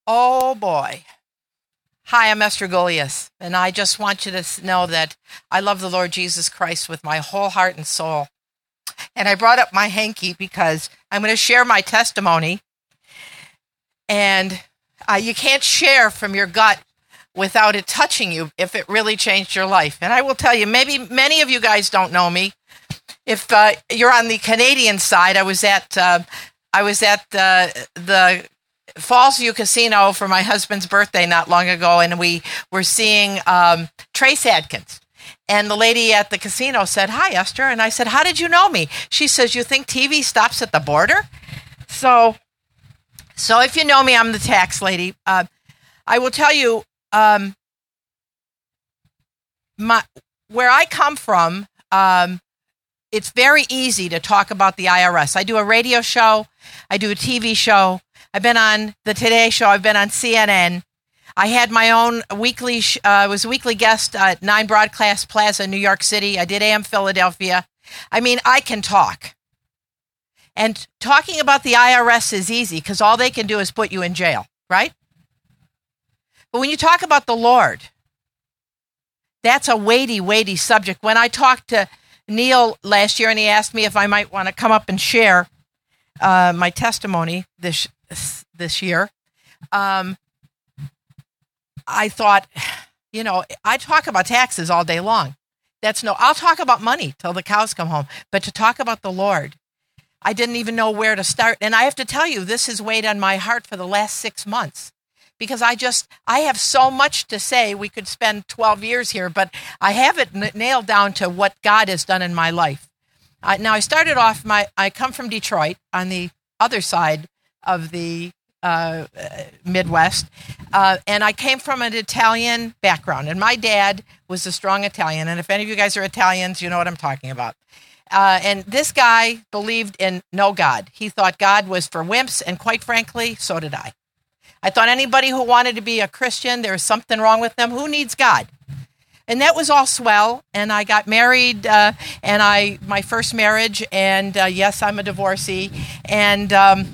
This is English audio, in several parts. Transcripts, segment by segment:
Oh boy. Hi, I'm Esther Golias, and I just want you to know that I love the Lord Jesus Christ with my whole heart and soul. And I brought up my hanky because I'm going to share my testimony. And you can't share from your gut without it touching you if it really changed your life. And I will tell you, maybe many of you guys don't know me. If you're on the Canadian side, I was at the Falls View Casino for my husband's birthday not long ago, and we were seeing Trace Adkins. And the lady at the casino said, "Hi, Esther." And I said, "How did you know me?" She says, "You think TV stops at the border?" So if you know me, I'm the tax lady. I will tell you, where I come from, it's very easy to talk about the IRS. I do a radio show. I do a TV show. I've been on the Today Show. I've been on CNN. I had my own weekly, was a weekly guest at 9 Broadcast Plaza, New York City. I did AM Philadelphia. I mean, I can talk. And talking about the IRS is easy because all they can do is put you in jail, right? But when you talk about the Lord, that's a weighty, weighty subject. When I talked to Neil last year and he asked me if I might want to come up and share my testimony this year, I thought, I talk about taxes all day long. I'll talk about money till the cows come home. But to talk about the Lord, I didn't even know where to start. And I have to tell you, this has weighed on my heart for the last 6 months because I have so much to say. We could spend 12 years here, but I have it nailed down to what God has done in my life. Now, I started off, I come from Detroit on the other side of the Midwest, and I came from an Italian background, and my dad was a strong Italian, and if any of you guys are Italians, you know what I'm talking about. And this guy believed in no God. He thought God was for wimps, and quite frankly, so did I. I thought anybody who wanted to be a Christian, there was something wrong with them. Who needs God? And that was all swell, and I got married, my first marriage, and yes, I'm a divorcee, and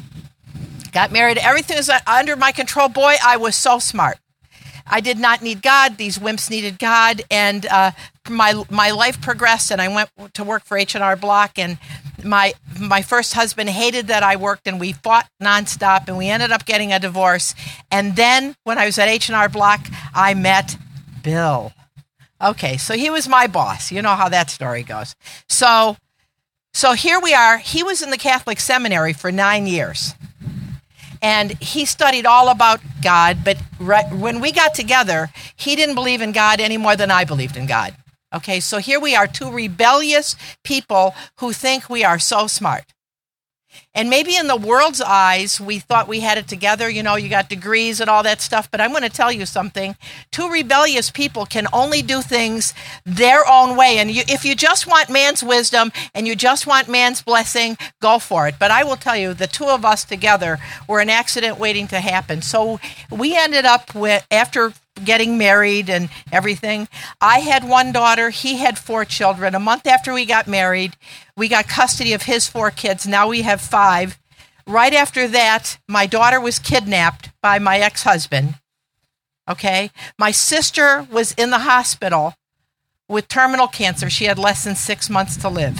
got married. Everything was under my control. Boy, I was so smart. I did not need God. These wimps needed God, and my life progressed, and I went to work for H&R Block, and my first husband hated that I worked, and we fought nonstop, and we ended up getting a divorce. And then when I was at H&R Block, I met Bill. Okay, so he was my boss. You know how that story goes. So here we are. He was in the Catholic seminary for 9 years. And he studied all about God, but when we got together, he didn't believe in God any more than I believed in God. Okay, so here we are, two rebellious people who think we are so smart. And maybe in the world's eyes, we thought we had it together. You got degrees and all that stuff. But I'm going to tell you something. Two rebellious people can only do things their own way. And if you just want man's wisdom and you just want man's blessing, go for it. But I will tell you, the two of us together were an accident waiting to happen. So we ended up with, after getting married and everything, I had one daughter, he had 4 children. A month after we got married, we got custody of his 4 kids. Now we have 5. Right after that, my daughter was kidnapped by my ex-husband. Okay? My sister was in the hospital with terminal cancer. She had less than 6 months to live.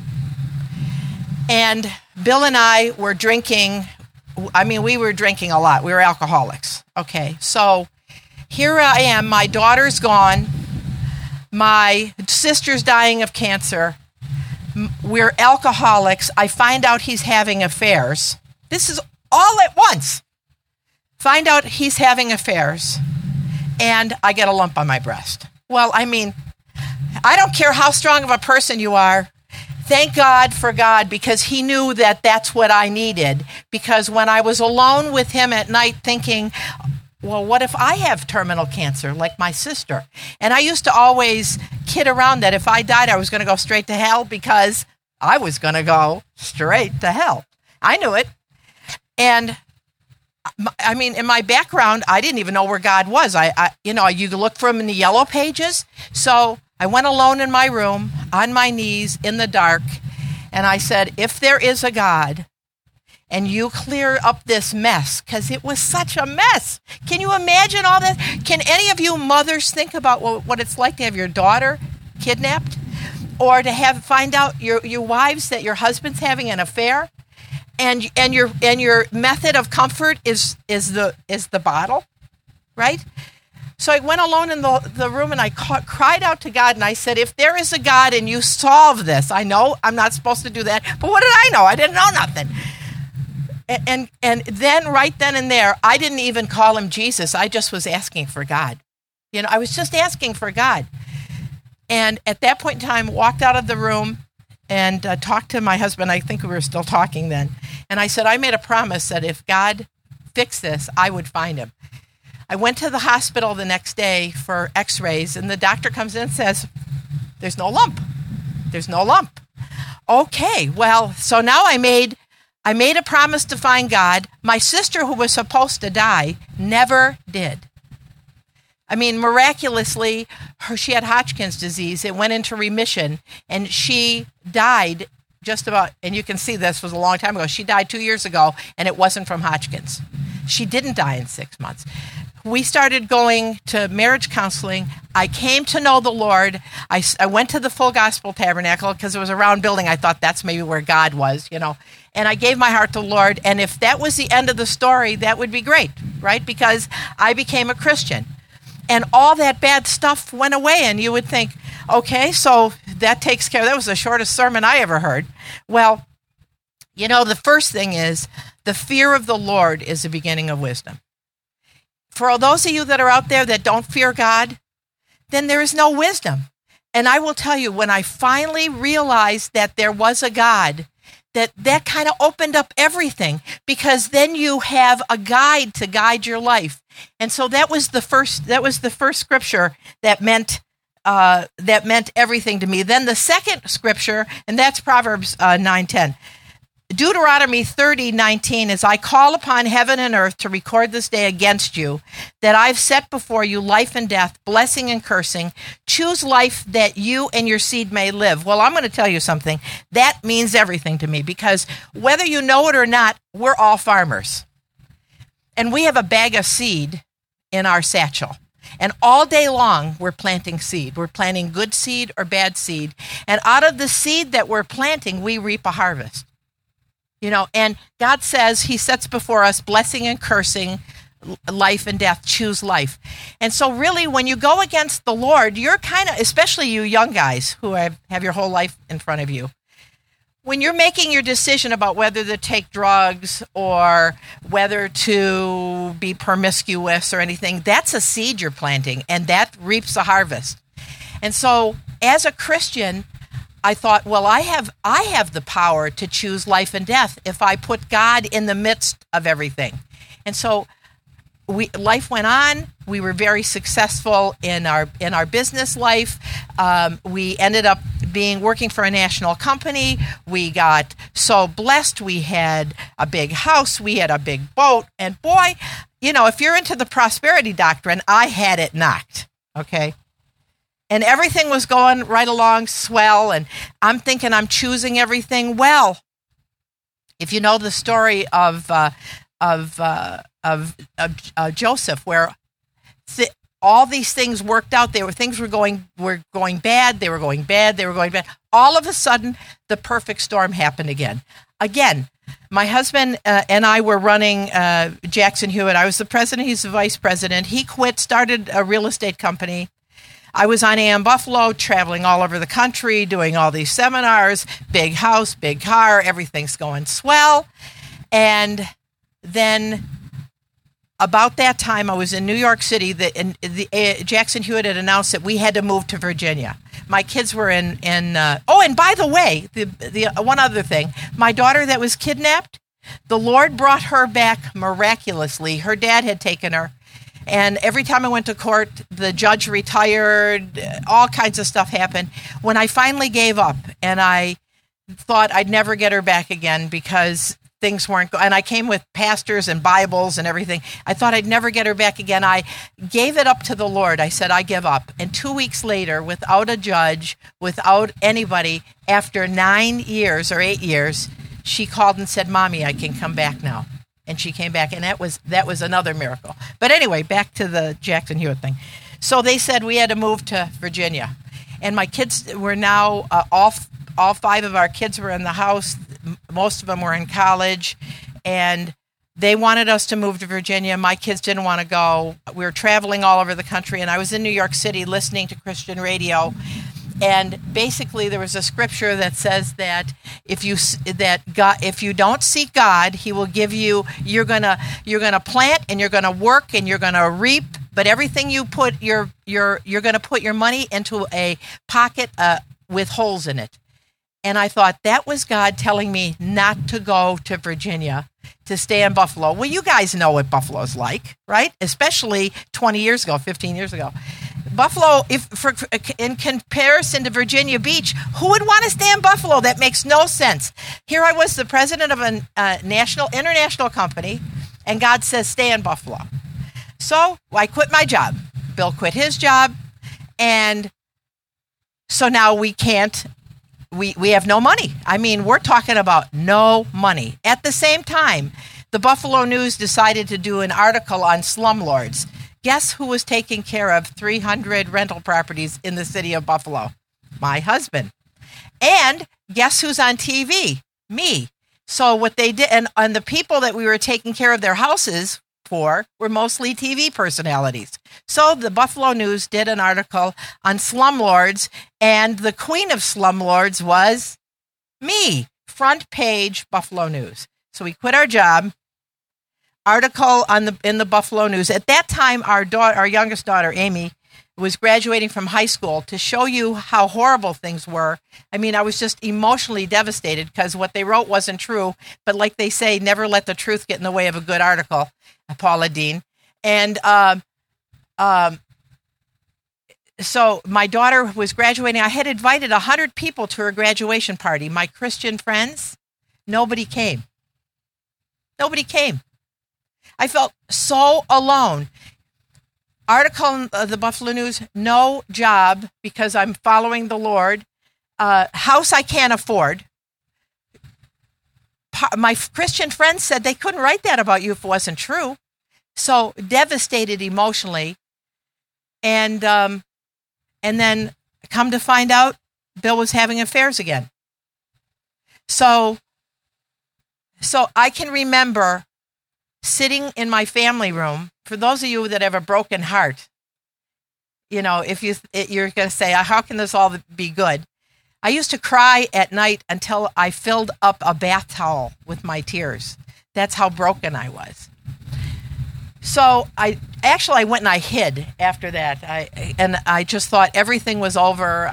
And Bill and I were drinking. We were drinking a lot. We were alcoholics. Okay? So here I am. My daughter's gone. My sister's dying of cancer. We're alcoholics. I find out he's having affairs. This is all at once. Find out he's having affairs, and I get a lump on my breast. Well, I don't care how strong of a person you are. Thank God for God, because he knew that that's what I needed. Because when I was alone with him at night thinking, well, what if I have terminal cancer like my sister? And I used to always kid around that if I died, I was going to go straight to hell because I was going to go straight to hell. I knew it. And in my background, I didn't even know where God was. You look for him in the yellow pages. So I went alone in my room, on my knees, in the dark, and I said, if there is a God, and you clear up this mess, because it was such a mess. Can you imagine all that? Can any of you mothers think about what it's like to have your daughter kidnapped, or to find out your wives that your husband's having an affair, and your method of comfort is the bottle, right? So I went alone in the room, and I cried out to God, and I said, if there is a God and you solve this, I know I'm not supposed to do that, but what did I know? I didn't know nothing. And then right then and there, I didn't even call him Jesus. I just was asking for God. I was just asking for God. And at that point in time, walked out of the room and talked to my husband. I think we were still talking then. And I said, I made a promise that if God fixed this, I would find him. I went to the hospital the next day for x-rays, and the doctor comes in and says, there's no lump. There's no lump. Okay, well, so now I made a promise to find God. My sister, who was supposed to die, never did. I mean, miraculously, she had Hodgkin's disease. It went into remission, and she died just about, and you can see this was a long time ago. She died 2 years ago, and it wasn't from Hodgkin's. She didn't die in 6 months. We started going to marriage counseling. I came to know the Lord. I went to the Full Gospel Tabernacle because it was a round building. I thought that's maybe where God was, And I gave my heart to the Lord. And if that was the end of the story, that would be great, right? Because I became a Christian. And all that bad stuff went away. And you would think, okay, so that takes care. That was the shortest sermon I ever heard. Well, the first thing is the fear of the Lord is the beginning of wisdom. For all those of you that are out there that don't fear God, then there is no wisdom. And I will tell you, when I finally realized that there was a God, that kind of opened up everything, because then you have a guide to guide your life. And so that was the first scripture that meant everything to me. Then the second scripture, and that's Proverbs 9:10. Deuteronomy 30:19 is, I call upon heaven and earth to record this day against you, that I've set before you life and death, blessing and cursing. Choose life that you and your seed may live. Well, I'm going to tell you something. That means everything to me, because whether you know it or not, we're all farmers. And we have a bag of seed in our satchel. And all day long, we're planting seed. We're planting good seed or bad seed. And out of the seed that we're planting, we reap a harvest. And God says he sets before us blessing and cursing, life and death. Choose life. And so really, when you go against the Lord, you're kind of, especially you young guys who have your whole life in front of you, when you're making your decision about whether to take drugs or whether to be promiscuous or anything, that's a seed you're planting, and that reaps a harvest. And so as a Christian, I thought, well, I have the power to choose life and death if I put God in the midst of everything. And so life went on. We were very successful in our business life. We ended up working for a national company. We got so blessed. We had a big house. We had a big boat. And boy, if you're into the prosperity doctrine, I had it knocked. Okay. And everything was going right along swell, and I'm thinking I'm choosing everything well. If you know the story of Joseph, where all these things worked out, things were going bad. They were going bad. All of a sudden, the perfect storm happened again. My husband and I were running Jackson Hewitt. I was the president. He's the vice president. He quit, started a real estate company. I was on AM Buffalo, traveling all over the country, doing all these seminars, big house, big car, everything's going swell. And then about that time, I was in New York City. Jackson Hewitt had announced that we had to move to Virginia. My kids were and by the way, the one other thing, my daughter that was kidnapped, the Lord brought her back miraculously. Her dad had taken her. And every time I went to court, the judge retired, all kinds of stuff happened. When I finally gave up and I thought I'd never get her back again because things weren't and I came with pastors and Bibles and everything. I thought I'd never get her back again. I gave it up to the Lord. I said, I give up. And 2 weeks later, without a judge, without anybody, after 9 years or 8 years, she called and said, "Mommy, I can come back now." And she came back, and that was another miracle. But anyway, back to the Jackson Hewitt thing. So they said we had to move to Virginia, and my kids were now all 5 of our kids were in the house. Most of them were in college, and they wanted us to move to Virginia. My kids didn't want to go. We were traveling all over the country, and I was in New York City listening to Christian radio. And basically, there was a scripture that says that if you don't seek God, He will give you. You're gonna plant, and you're gonna work, and you're gonna reap. But everything you put you're gonna put your money into a pocket with holes in it. And I thought that was God telling me not to go to Virginia, to stay in Buffalo. Well, you guys know what Buffalo's like, right? Especially 20 years ago, 15 years ago. Buffalo, in comparison to Virginia Beach, who would want to stay in Buffalo? That makes no sense. Here I was, the president of a international company, and God says, stay in Buffalo. So I quit my job. Bill quit his job, and so now we can't. We have no money. I mean, we're talking about no money. At the same time, the Buffalo News decided to do an article on slumlords. Guess who was taking care of 300 rental properties in the city of Buffalo? My husband. And guess who's on TV? Me. So what they did, and the people that we were taking care of their houses for were mostly TV personalities. So the Buffalo News did an article on slumlords, and the queen of slumlords was me. Front page Buffalo News. So we quit our job. Article in the Buffalo News. At that time, our youngest daughter, Amy, was graduating from high school. To show you how horrible things were, I mean, I was just emotionally devastated because what they wrote wasn't true. But like they say, never let the truth get in the way of a good article, Paula Deen. And so my daughter was graduating. I had invited 100 people to her graduation party. My Christian friends, nobody came. Nobody came. I felt so alone. Article in the Buffalo News, no job because I'm following the Lord. House I can't afford. My Christian friends said they couldn't write that about you if it wasn't true. So devastated emotionally. And then come to find out, Bill was having affairs again. So I can remember sitting in my family room. For those of you that have a broken heart, you know, you're going to say, how can this all be good? I used to cry at night until I filled up a bath towel with my tears. That's how broken I was. So I went and I hid after that. I just thought everything was over.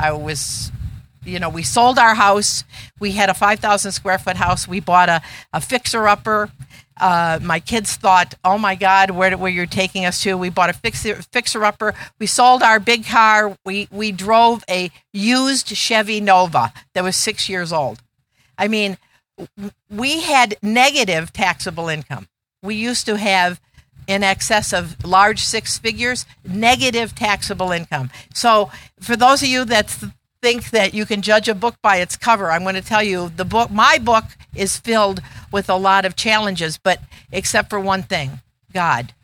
We sold our house. We had a 5,000 square foot house. We bought a fixer-upper. My kids thought, oh my God, where you're taking us to? We bought a fixer-upper. We sold our big car. We drove a used Chevy Nova that was 6 years old. I mean, we had negative taxable income. We used to have in excess of large 6 figures, negative taxable income. So for those of you that think that you can judge a book by its cover, I'm going to tell you my book is filled with a lot of challenges, but except for one thing, God.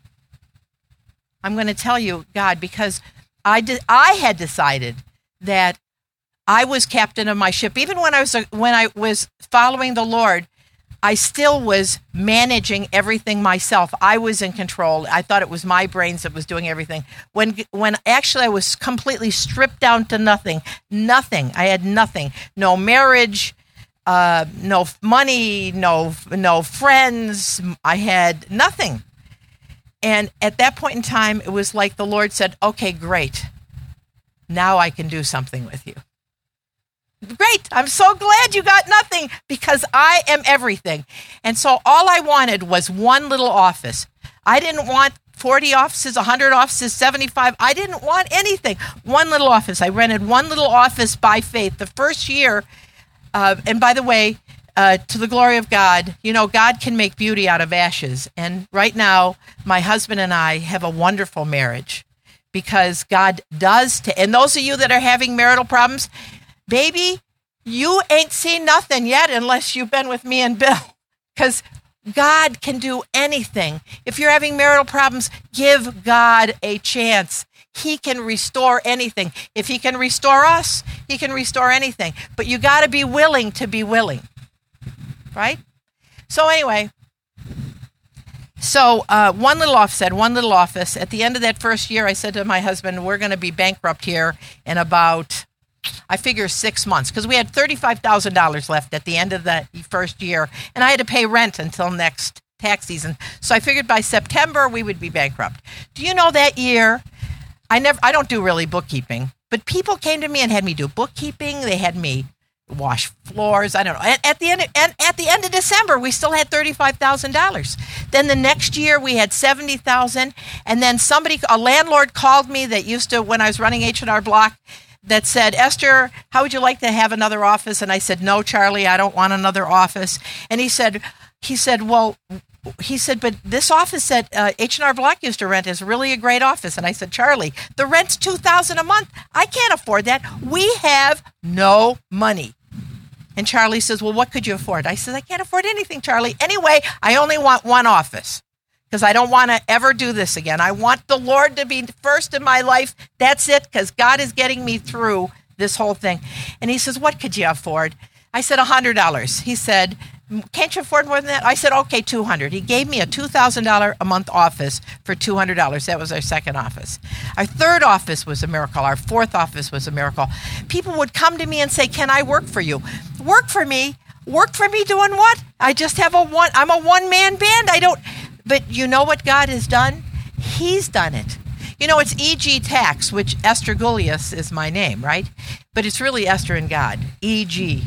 I'm going to tell you God, because I had decided that I was captain of my ship. Even when I was following the Lord, I still was managing everything myself. I was in control. I thought it was my brains that was doing everything. When actually I was completely stripped down to nothing. Nothing. I had nothing. No marriage, no money, no friends. I had nothing. And at that point in time, it was like the Lord said, okay, great. Now I can do something with you. Great. I'm so glad you got nothing because I am everything. And so all I wanted was one little office. I didn't want 40 offices, 100 offices, 75. I didn't want anything. One little office. I rented one little office by faith. The first year, and by the way, to the glory of God, God can make beauty out of ashes. And right now, my husband and I have a wonderful marriage because God does. And those of you that are having marital problems, baby, You ain't seen nothing yet unless you've been with me and Bill, because God can do anything. If you're having marital problems, give God a chance. He can restore anything. If he can restore us, he can restore anything. But you got to be willing to be willing, right? So anyway, one little office. At the end of that first year, I said to my husband, we're going to be bankrupt here in about, I figure 6 months, because we had $35,000 left at the end of the first year, and I had to pay rent until next tax season. So I figured by September we would be bankrupt. Do you know that year, I don't do really bookkeeping, but people came to me and had me do bookkeeping. They had me wash floors. I don't know. At the end of December, we still had $35,000. Then the next year we had $70,000, and then a landlord called me that used to, when I was running H&R Block, that said, Esther, how would you like to have another office? And I said, no, Charlie, I don't want another office. And he said, but this office that H&R Block used to rent is really a great office. And I said, Charlie, the rent's $2,000 a month. I can't afford that. We have no money. And Charlie says, well, what could you afford? I said, I can't afford anything, Charlie. Anyway, I only want one office, because I don't want to ever do this again. I want the Lord to be first in my life. That's it, because God is getting me through this whole thing. And he says, what could you afford? I said, $100. He said, can't you afford more than that? I said, okay, $200. He gave me a $2,000 a month office for $200. That was our second office. Our third office was a miracle. Our fourth office was a miracle. People would come to me and say, can I work for you? Work for me? Work for me doing what? I just have I'm a one-man band. But you know what God has done? He's done it. You know, it's E.G. Tax, which Esther Gulius is my name, right? But it's really Esther and God, E.G.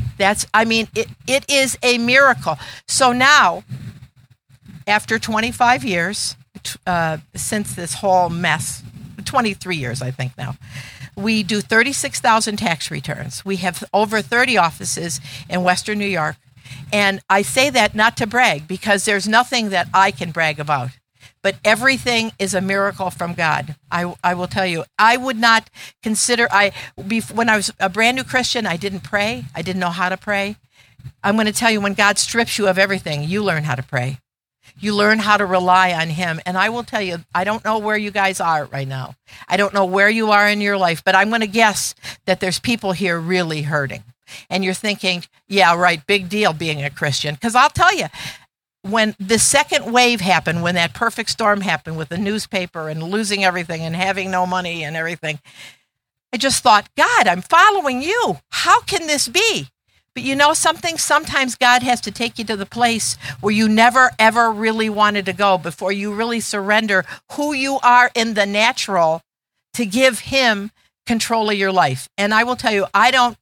It is a miracle. So now, after 25 years, since this whole mess, 23 years, I think now, we do 36,000 tax returns. We have over 30 offices in Western New York. And I say that not to brag, because there's nothing that I can brag about. But everything is a miracle from God. I will tell you, I would not consider, when I was a brand new Christian, I didn't pray. I didn't know how to pray. I'm going to tell you, when God strips you of everything, you learn how to pray. You learn how to rely on him. And I will tell you, I don't know where you guys are right now. I don't know where you are in your life, but I'm going to guess that there's people here really hurting. And you're thinking, yeah, right, big deal being a Christian. Because I'll tell you, when the second wave happened, when that perfect storm happened with the newspaper and losing everything and having no money and everything, I just thought, God, I'm following you. How can this be? But you know something? Sometimes God has to take you to the place where you never, ever really wanted to go before you really surrender who you are in the natural to give him control of your life. And I will tell you,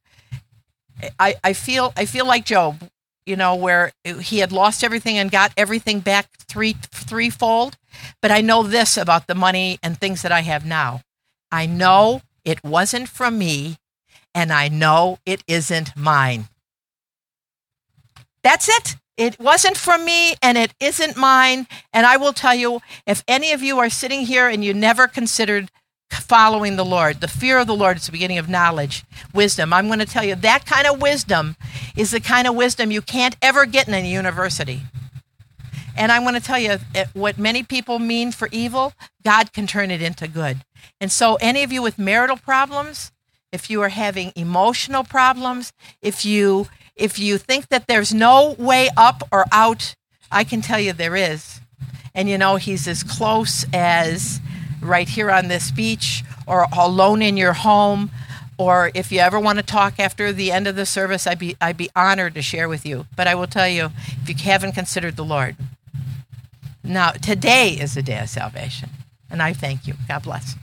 I feel like Job, you know, where he had lost everything and got everything back threefold. But I know this about the money and things that I have now. I know it wasn't from me, and I know it isn't mine. That's it. It wasn't from me, and it isn't mine. And I will tell you, if any of you are sitting here and you never considered following the Lord, the fear of the Lord is the beginning of knowledge, wisdom. I'm going to tell you, that kind of wisdom is the kind of wisdom you can't ever get in a university. And I'm going to tell you, what many people mean for evil, God can turn it into good. And so any of you with marital problems, if you are having emotional problems, if you think that there's no way up or out, I can tell you there is. And you know, he's as close as right here on this beach, or alone in your home, or if you ever want to talk after the end of the service, I'd be honored to share with you. But I will tell you, if you haven't considered the Lord, now today is the day of salvation, and I thank you. God bless.